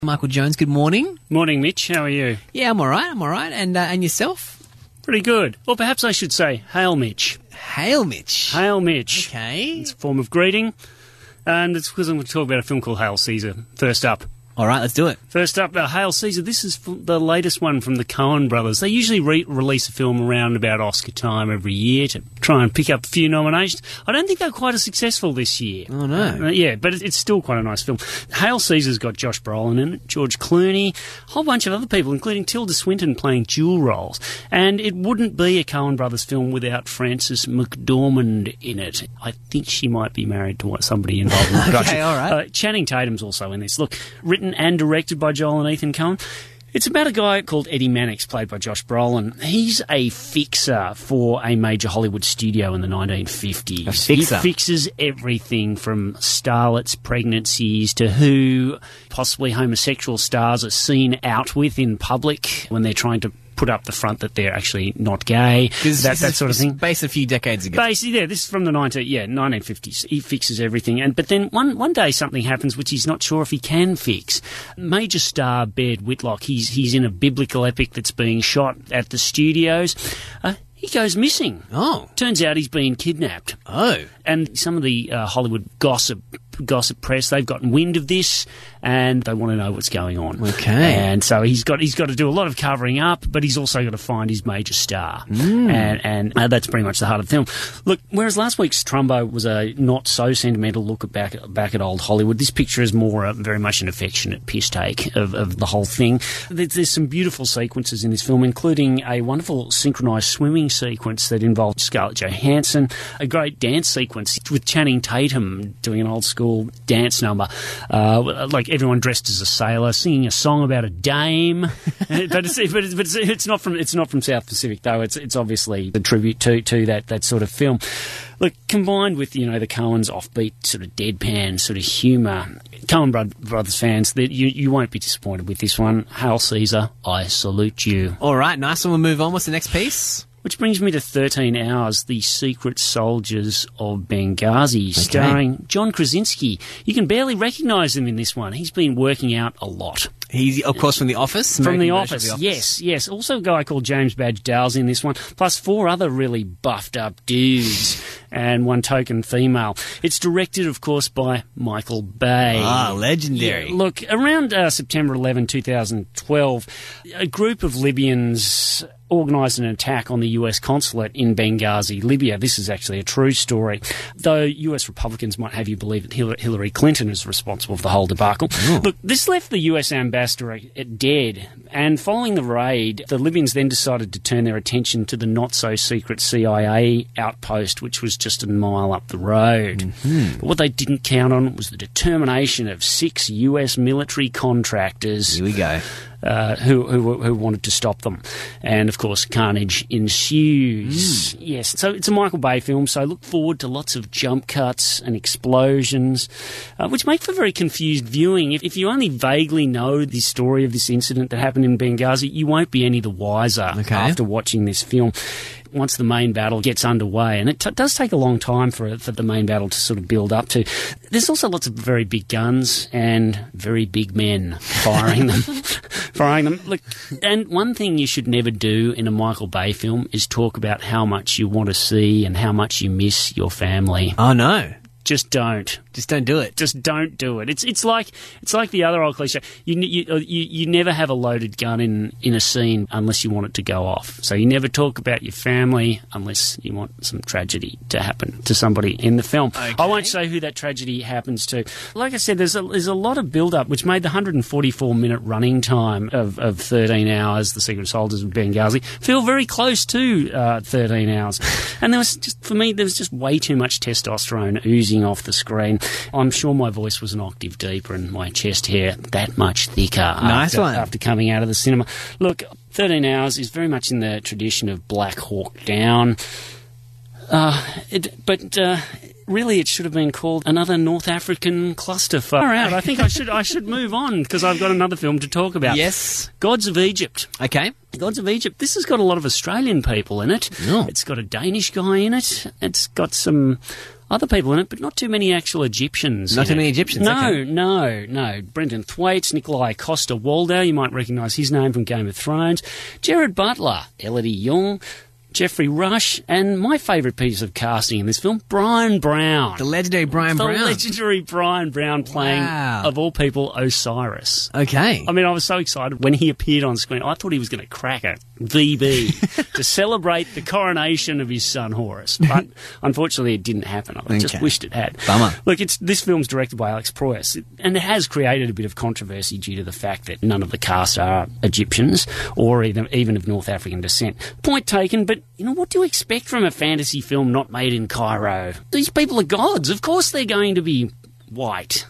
Michael Jones, good morning. Morning, Mitch. How are you? Yeah, I'm all right. And yourself? Pretty good. Or perhaps I should say, hail, Mitch. Hail, Mitch. Hail, Mitch. Okay. It's a form of greeting, and it's because I'm going to talk about a film called Hail, Caesar. First up. All right, let's do it. First up, Hail, Caesar. This is the latest one from the Coen brothers. They usually release a film around about Oscar time every year to try and pick up a few nominations. I don't think they're quite as successful this year. Oh, no. Yeah, but it's still quite a nice film. Hail, Caesar's got Josh Brolin in it, George Clooney, a whole bunch of other people, including Tilda Swinton playing dual roles. And it wouldn't be a Coen brothers film without Frances McDormand in it. I think she might be married to somebody involved in the production. Okay, all right. Channing Tatum's also in this. Look, written and directed by Joel and Ethan Coen. It's about a guy called Eddie Mannix, played by Josh Brolin. He's a fixer for a major Hollywood studio in the 1950s. A fixer? He fixes everything from starlets' pregnancies to who possibly homosexual stars are seen out with in public when they're trying to put up the front that they're actually not gay, that sort of thing. Based a few decades ago. Basically, yeah, this is from the 1950s. He fixes everything. But then one day something happens which he's not sure if he can fix. Major star Baird Whitlock, he's in a biblical epic that's being shot at the studios. He goes missing. Oh. Turns out he's been kidnapped. Oh. And some of the Hollywood gossip press, they've gotten wind of this and they want to know what's going on. Okay. And so he's got to do a lot of covering up, but he's also got to find his major star. And that's pretty much the heart of the film. Look, whereas last week's Trumbo was a not so sentimental look back at old Hollywood, this picture is more very much an affectionate piss take of the whole thing. There's some beautiful sequences in this film, including a wonderful synchronised swimming sequence that involved Scarlett Johansson, a great dance sequence with Channing Tatum doing an old school dance number, like everyone dressed as a sailor singing a song about a dame. but it's not from South Pacific though. It's obviously a tribute to that sort of film. Look, combined with the Coens' offbeat sort of deadpan sort of humour, Coen brothers fans, you won't be disappointed with this one. Hail Caesar, I salute you. All right, nice one. We'll move on. What's the next piece? Which brings me to 13 Hours, The Secret Soldiers of Benghazi, starring John Krasinski. You can barely recognise him in this one. He's been working out a lot. He's, of course, from The Office. From The Office, yes. Also a guy called James Badge Dale's in this one, plus 4 other really buffed up dudes and one token female. It's directed, of course, by Michael Bay. Ah, legendary. Yeah, look, around September 11, 2012, a group of Libyans organised an attack on the US consulate in Benghazi, Libya. This is actually a true story, though US Republicans might have you believe that Hillary Clinton is responsible for the whole debacle. Ooh. Look, this left the US ambassador dead, and following the raid, the Libyans then decided to turn their attention to the not-so-secret CIA outpost, which was just a mile up the road. Mm-hmm. But what they didn't count on was the determination of 6 US military contractors. Here we go. Who wanted to stop them. And, of course, carnage ensues. Yes, so it's a Michael Bay film, so look forward to lots of jump cuts and explosions, which make for very confused viewing. If you only vaguely know the story of this incident that happened in Benghazi, you won't be any the wiser after watching this film. Once the main battle gets underway, and it does take a long time for the main battle to sort of build up to. There's also lots of very big guns and very big men firing them. Look, and one thing you should never do in a Michael Bay film is talk about how much you want to see and how much you miss your family. Oh, no. Just don't. Just don't do it. Just don't do it. It's like the other old cliche. You never have a loaded gun in a scene unless you want it to go off. So you never talk about your family unless you want some tragedy to happen to somebody in the film. Okay. I won't say who that tragedy happens to. Like I said, there's a lot of build-up, which made the 144-minute running time of 13 Hours, The Secret Soldiers of Benghazi, feel very close to 13 Hours. And there was just way too much testosterone oozing off the screen. I'm sure my voice was an octave deeper and my chest hair that much thicker after coming out of the cinema. Look, 13 Hours is very much in the tradition of Black Hawk Down. Really, it should have been called Another North African Clusterfuck. All right, I think I should move on because I've got another film to talk about. Yes. Gods of Egypt. Okay. Gods of Egypt. This has got a lot of Australian people in it. Oh. It's got a Danish guy in it. It's got some other people in it, but not too many actual Egyptians. Not too many Egyptians, No, okay. no. Brendan Thwaites, Nikolai Coster-Waldau, you might recognise his name from Game of Thrones, Gerard Butler, Elodie Yung, Jeffrey Rush, and my favourite piece of casting in this film, Brian Brown. The legendary Brian The Brown. legendary Brian Brown playing, Wow. of all people, Osiris. Okay. I mean, I was so excited when he appeared on screen. I thought he was going to crack a VB to celebrate the coronation of his son Horus. But unfortunately, it didn't happen. I just Okay. wished it had. Bummer. Look, this film's directed by Alex Proyas, and it has created a bit of controversy due to the fact that none of the cast are Egyptians or even of North African descent. Point taken, but you know, what do you expect from a fantasy film not made in Cairo? These people are gods. Of course they're going to be white.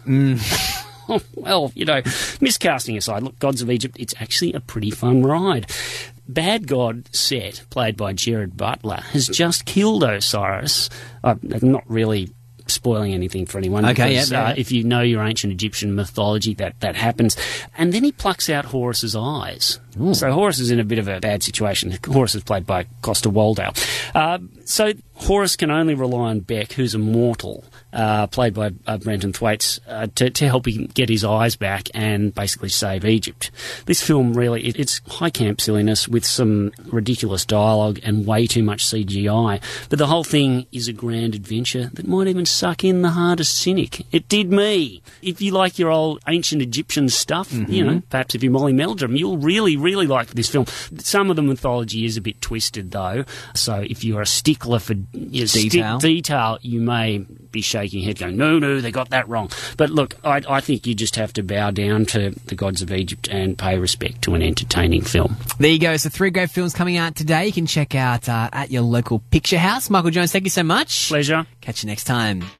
Well, you know, miscasting aside, look, Gods of Egypt, it's actually a pretty fun ride. Bad God Set, played by Gerard Butler, has just killed Osiris. I'm not really spoiling anything for anyone. Okay, because, yeah. if you know your ancient Egyptian mythology, that happens. And then he plucks out Horus's eyes. Ooh. So Horus is in a bit of a bad situation. Horus is played by Coster-Waldau. So Horus can only rely on Beck, who's a mortal, played by Brendan Thwaites, to help him get his eyes back and basically save Egypt. This film really, it's high camp silliness with some ridiculous dialogue and way too much CGI. But the whole thing is a grand adventure that might even suck in the hardest cynic. It did me. If you like your old ancient Egyptian stuff, you know, perhaps if you're Molly Meldrum, you'll really like this film. Some of the mythology is a bit twisted, though. So if you're a stickler for detail, you may be shaking your head going, no, they got that wrong. But look, I think you just have to bow down to the Gods of Egypt and pay respect to an entertaining film. There you go. So 3 great films coming out today. You can check out at your local picture house. Michael Jones, thank you so much. Pleasure. Catch you next time.